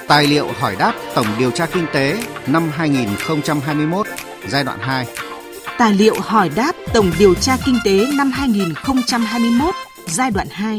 Tài liệu hỏi đáp Tổng điều tra kinh tế năm 2021, giai đoạn 2. Tài liệu hỏi đáp Tổng điều tra kinh tế năm 2021, giai đoạn 2.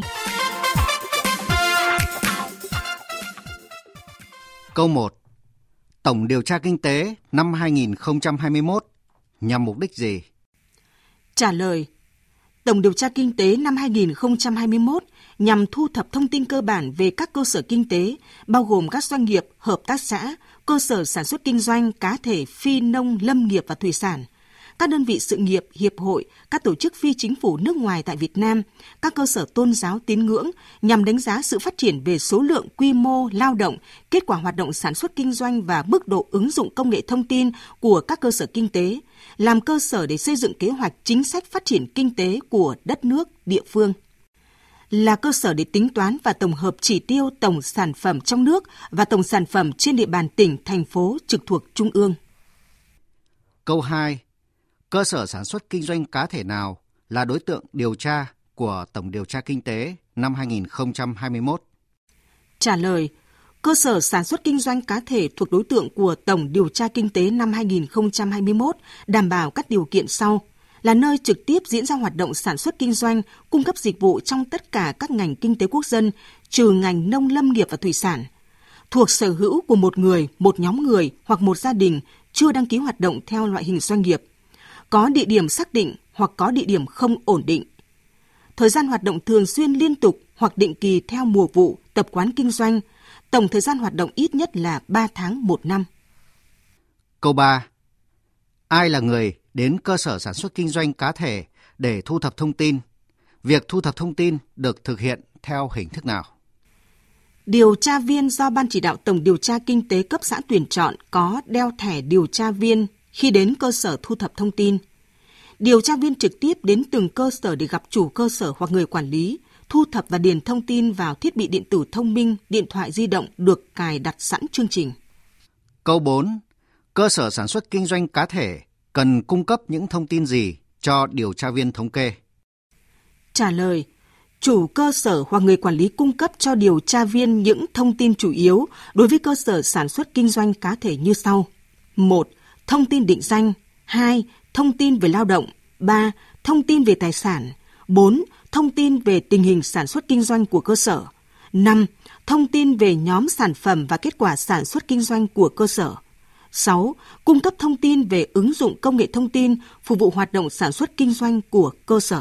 Câu 1. Tổng điều tra kinh tế năm 2021 nhằm mục đích gì? Trả lời. Tổng điều tra kinh tế năm 2021 nhằm thu thập thông tin cơ bản về các cơ sở kinh tế, bao gồm các doanh nghiệp, hợp tác xã, cơ sở sản xuất kinh doanh, cá thể, phi nông, lâm nghiệp và thủy sản, các đơn vị sự nghiệp, hiệp hội, các tổ chức phi chính phủ nước ngoài tại Việt Nam, các cơ sở tôn giáo tín ngưỡng nhằm đánh giá sự phát triển về số lượng, quy mô, lao động, kết quả hoạt động sản xuất kinh doanh và mức độ ứng dụng công nghệ thông tin của các cơ sở kinh tế, làm cơ sở để xây dựng kế hoạch chính sách phát triển kinh tế của đất nước, địa phương. Là cơ sở để tính toán và tổng hợp chỉ tiêu tổng sản phẩm trong nước và tổng sản phẩm trên địa bàn tỉnh, thành phố trực thuộc Trung ương. Câu 2. Cơ sở sản xuất kinh doanh cá thể nào là đối tượng điều tra của Tổng điều tra kinh tế năm 2021? Trả lời. Cơ sở sản xuất kinh doanh cá thể thuộc đối tượng của Tổng điều tra kinh tế năm 2021 đảm bảo các điều kiện sau: là nơi trực tiếp diễn ra hoạt động sản xuất kinh doanh, cung cấp dịch vụ trong tất cả các ngành kinh tế quốc dân, trừ ngành nông lâm nghiệp và thủy sản, thuộc sở hữu của một người, một nhóm người hoặc một gia đình, chưa đăng ký hoạt động theo loại hình doanh nghiệp, có địa điểm xác định hoặc có địa điểm không ổn định, thời gian hoạt động thường xuyên liên tục hoặc định kỳ theo mùa vụ, tập quán kinh doanh, tổng thời gian hoạt động ít nhất là 3 tháng 1 năm. Câu 3. Ai là người đến cơ sở sản xuất kinh doanh cá thể để thu thập thông tin? Việc thu thập thông tin được thực hiện theo hình thức nào? Điều tra viên do Ban chỉ đạo Tổng điều tra kinh tế cấp xã tuyển chọn có đeo thẻ điều tra viên khi đến cơ sở thu thập thông tin. Điều tra viên trực tiếp đến từng cơ sở để gặp chủ cơ sở hoặc người quản lý, thu thập và điền thông tin vào thiết bị điện tử thông minh, điện thoại di động được cài đặt sẵn chương trình. Câu 4. Cơ sở sản xuất kinh doanh cá thể cần cung cấp những thông tin gì cho điều tra viên thống kê? Trả lời. Chủ cơ sở hoặc người quản lý cung cấp cho điều tra viên những thông tin chủ yếu đối với cơ sở sản xuất kinh doanh cá thể như sau. 1. Thông tin định danh. 2. Thông tin về lao động. 3. Thông tin về tài sản. 4. Thông tin về tình hình sản xuất kinh doanh của cơ sở. 5. Thông tin về nhóm sản phẩm và kết quả sản xuất kinh doanh của cơ sở. 6. Cung cấp thông tin về ứng dụng công nghệ thông tin phục vụ hoạt động sản xuất kinh doanh của cơ sở.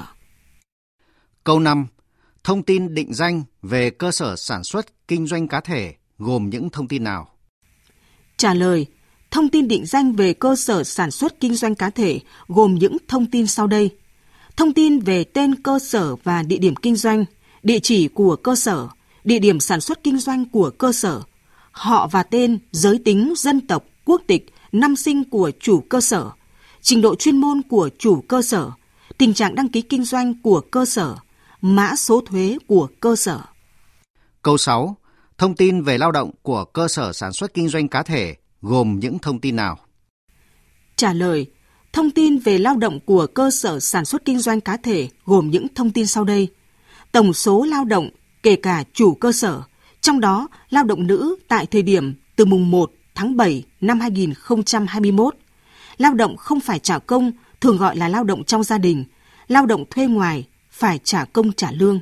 Câu 5. Thông tin định danh về cơ sở sản xuất kinh doanh cá thể gồm những thông tin nào? Trả lời. Thông tin định danh về cơ sở sản xuất kinh doanh cá thể gồm những thông tin sau đây. Thông tin về tên cơ sở và địa điểm kinh doanh, địa chỉ của cơ sở, địa điểm sản xuất kinh doanh của cơ sở, họ và tên, giới tính, dân tộc, quốc tịch, năm sinh của chủ cơ sở, trình độ chuyên môn của chủ cơ sở, tình trạng đăng ký kinh doanh của cơ sở, mã số thuế của cơ sở. Câu 6. Thông tin về lao động của cơ sở sản xuất kinh doanh cá thể gồm những thông tin nào? Trả lời. Thông tin về lao động của cơ sở sản xuất kinh doanh cá thể gồm những thông tin sau đây. Tổng số lao động kể cả chủ cơ sở, trong đó lao động nữ tại thời điểm từ mùng 1 tháng 7 năm 2021, lao động không phải trả công, thường gọi là lao động trong gia đình, lao động thuê ngoài, phải trả công trả lương.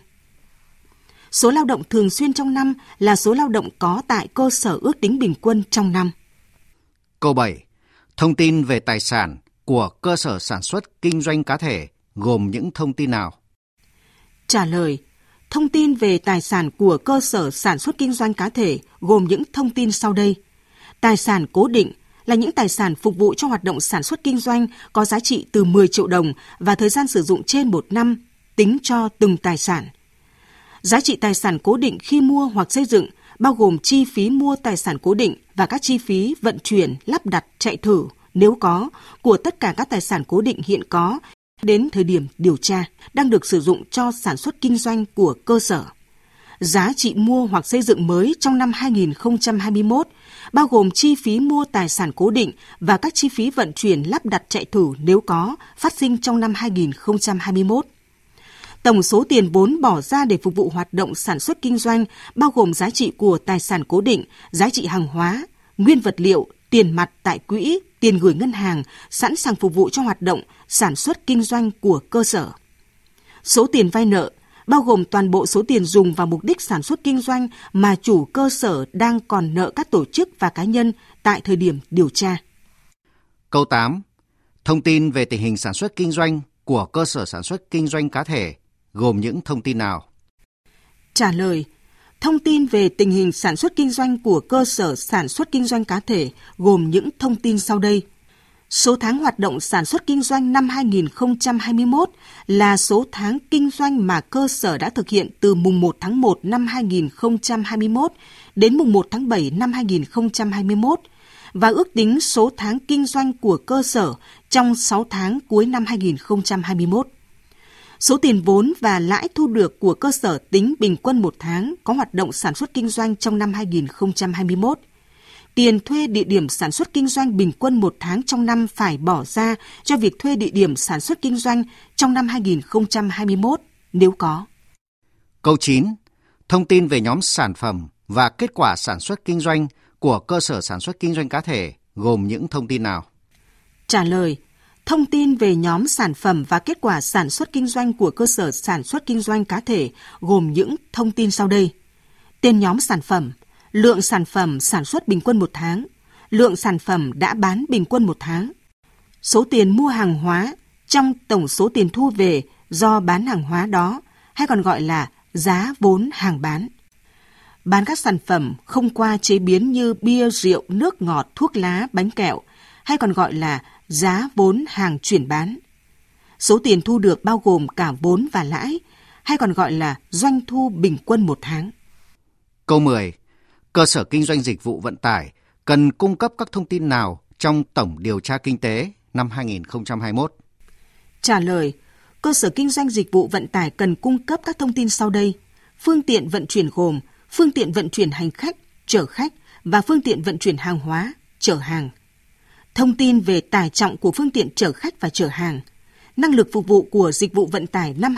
Số lao động thường xuyên trong năm là số lao động có tại cơ sở ước tính bình quân trong năm. Câu 7. Thông tin về tài sản của cơ sở sản xuất kinh doanh cá thể gồm những thông tin nào? Trả lời. Thông tin về tài sản của cơ sở sản xuất kinh doanh cá thể gồm những thông tin sau đây. Tài sản cố định là những tài sản phục vụ cho hoạt động sản xuất kinh doanh có giá trị từ 10 triệu đồng và thời gian sử dụng trên 1 năm, tính cho từng tài sản. Giá trị tài sản cố định khi mua hoặc xây dựng bao gồm chi phí mua tài sản cố định và các chi phí vận chuyển, lắp đặt, chạy thử, nếu có, của tất cả các tài sản cố định hiện có đến thời điểm điều tra đang được sử dụng cho sản xuất kinh doanh của cơ sở. Giá trị mua hoặc xây dựng mới trong năm 2021 bao gồm chi phí mua tài sản cố định và các chi phí vận chuyển, lắp đặt, chạy thử nếu có phát sinh trong năm 2021. Tổng số tiền vốn bỏ ra để phục vụ hoạt động sản xuất kinh doanh bao gồm giá trị của tài sản cố định, giá trị hàng hóa, nguyên vật liệu, tiền mặt tại quỹ, tiền gửi ngân hàng sẵn sàng phục vụ cho hoạt động sản xuất kinh doanh của cơ sở. Số tiền vay nợ bao gồm toàn bộ số tiền dùng vào mục đích sản xuất kinh doanh mà chủ cơ sở đang còn nợ các tổ chức và cá nhân tại thời điểm điều tra. Câu 8. Thông tin về tình hình sản xuất kinh doanh của cơ sở sản xuất kinh doanh cá thể gồm những thông tin nào? Trả lời. Thông tin về tình hình sản xuất kinh doanh của cơ sở sản xuất kinh doanh cá thể gồm những thông tin sau đây. Số tháng hoạt động sản xuất kinh doanh năm 2021 là số tháng kinh doanh mà cơ sở đã thực hiện từ mùng 1 tháng 1 năm 2021 đến mùng 1 tháng 7 năm 2021 và ước tính số tháng kinh doanh của cơ sở trong 6 tháng cuối năm 2021. Số tiền vốn và lãi thu được của cơ sở tính bình quân một tháng có hoạt động sản xuất kinh doanh trong năm 2021. Tiền thuê địa điểm sản xuất kinh doanh bình quân một tháng trong năm phải bỏ ra cho việc thuê địa điểm sản xuất kinh doanh trong năm 2021 nếu có. Câu 9. Thông tin về nhóm sản phẩm và kết quả sản xuất kinh doanh của cơ sở sản xuất kinh doanh cá thể gồm những thông tin nào? Trả lời. Thông tin về nhóm sản phẩm và kết quả sản xuất kinh doanh của cơ sở sản xuất kinh doanh cá thể gồm những thông tin sau đây. Tên nhóm sản phẩm, lượng sản phẩm sản xuất bình quân một tháng, lượng sản phẩm đã bán bình quân một tháng, số tiền mua hàng hóa trong tổng số tiền thu về do bán hàng hóa đó, hay còn gọi là giá vốn hàng bán. Bán các sản phẩm không qua chế biến như bia, rượu, nước ngọt, thuốc lá, bánh kẹo, hay còn gọi là giá vốn hàng chuyển bán. Số tiền thu được bao gồm cả vốn và lãi, hay còn gọi là doanh thu bình quân một tháng. Câu 10. Cơ sở kinh doanh dịch vụ vận tải cần cung cấp các thông tin nào trong tổng điều tra kinh tế năm 2021? Trả lời. Cơ sở kinh doanh dịch vụ vận tải cần cung cấp các thông tin sau đây. Phương tiện vận chuyển gồm phương tiện vận chuyển hành khách, chở khách và phương tiện vận chuyển hàng hóa, chở hàng. Thông tin về tải trọng của phương tiện chở khách và chở hàng. Năng lực phục vụ của dịch vụ vận tải năm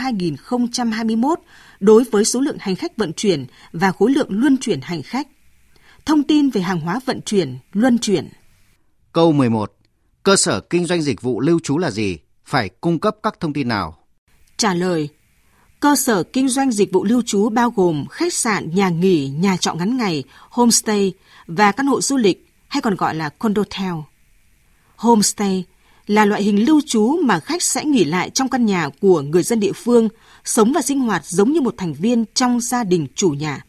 2021 đối với số lượng hành khách vận chuyển và khối lượng luân chuyển hành khách. Thông tin về hàng hóa vận chuyển, luân chuyển. Câu 11. Cơ sở kinh doanh dịch vụ lưu trú là gì? Phải cung cấp các thông tin nào? Trả lời. Cơ sở kinh doanh dịch vụ lưu trú bao gồm khách sạn, nhà nghỉ, nhà trọ ngắn ngày, homestay và căn hộ du lịch hay còn gọi là condotel. Homestay là loại hình lưu trú mà khách sẽ nghỉ lại trong căn nhà của người dân địa phương, sống và sinh hoạt giống như một thành viên trong gia đình chủ nhà.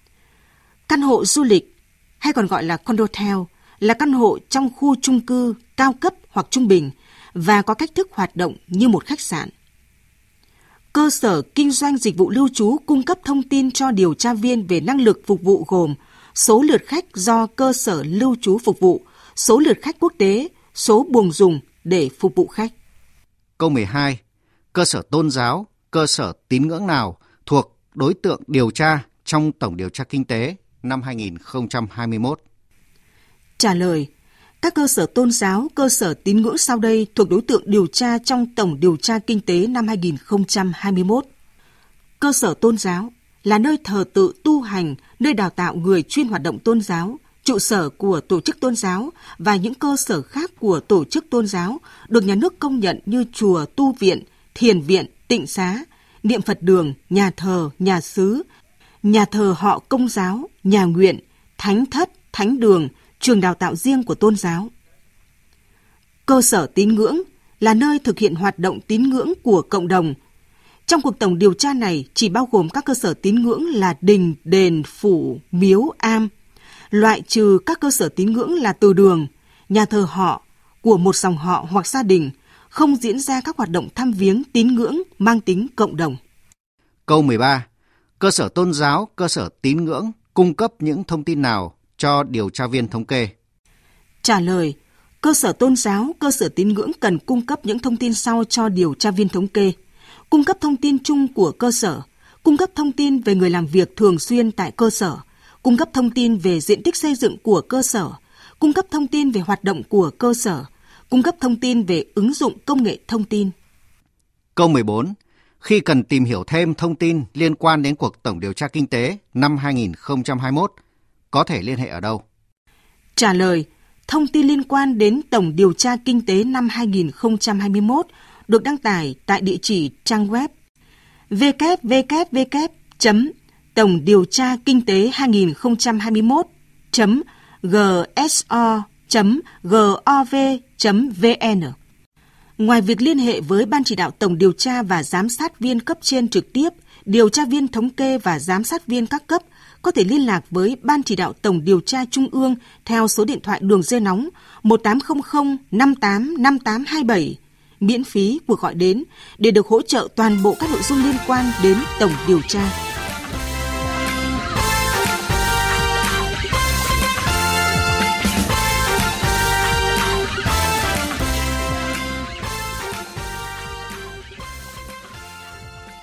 Căn hộ du lịch hay còn gọi là condotel là căn hộ trong khu chung cư cao cấp hoặc trung bình và có cách thức hoạt động như một khách sạn. Cơ sở kinh doanh dịch vụ lưu trú cung cấp thông tin cho điều tra viên về năng lực phục vụ gồm số lượt khách do cơ sở lưu trú phục vụ, số lượt khách quốc tế, số buồng dùng để phục vụ khách. Câu 12. Cơ sở tôn giáo, cơ sở tín ngưỡng nào thuộc đối tượng điều tra trong tổng điều tra kinh tế năm 2021? Trả lời. Các cơ sở tôn giáo, cơ sở tín ngưỡng sau đây thuộc đối tượng điều tra trong tổng điều tra kinh tế năm 2021. Cơ sở tôn giáo là nơi thờ tự tu hành, nơi đào tạo người chuyên hoạt động tôn giáo, trụ sở của tổ chức tôn giáo và những cơ sở khác của tổ chức tôn giáo được nhà nước công nhận như chùa, tu viện, thiền viện, tịnh xá, niệm Phật đường, nhà thờ, nhà xứ, nhà thờ họ Công giáo, nhà nguyện, thánh thất, thánh đường, trường đào tạo riêng của tôn giáo. Cơ sở tín ngưỡng là nơi thực hiện hoạt động tín ngưỡng của cộng đồng. Trong cuộc tổng điều tra này chỉ bao gồm các cơ sở tín ngưỡng là đình, đền, phủ, miếu, am, loại trừ các cơ sở tín ngưỡng là từ đường, nhà thờ họ của một dòng họ hoặc gia đình, không diễn ra các hoạt động thăm viếng tín ngưỡng mang tính cộng đồng. Câu 13. Cơ sở tôn giáo, cơ sở tín ngưỡng cung cấp những thông tin nào cho điều tra viên thống kê? Trả lời. Cơ sở tôn giáo, cơ sở tín ngưỡng cần cung cấp những thông tin sau cho điều tra viên thống kê. Cung cấp thông tin chung của cơ sở, cung cấp thông tin về người làm việc thường xuyên tại cơ sở, cung cấp thông tin về diện tích xây dựng của cơ sở, cung cấp thông tin về hoạt động của cơ sở, cung cấp thông tin về ứng dụng công nghệ thông tin. Câu 14. Khi cần tìm hiểu thêm thông tin liên quan đến cuộc tổng điều tra kinh tế năm 2021, có thể liên hệ ở đâu? Trả lời, thông tin liên quan đến tổng điều tra kinh tế năm 2021 được đăng tải tại địa chỉ trang web www.tổng điều tra kinh tế 2021.gso.gov.vn. Ngoài việc liên hệ với Ban chỉ đạo tổng điều tra và giám sát viên cấp trên trực tiếp, điều tra viên thống kê và giám sát viên các cấp có thể liên lạc với Ban chỉ đạo tổng điều tra Trung ương theo số điện thoại đường dây nóng 1800 58 5827, miễn phí cuộc gọi đến để được hỗ trợ toàn bộ các nội dung liên quan đến tổng điều tra.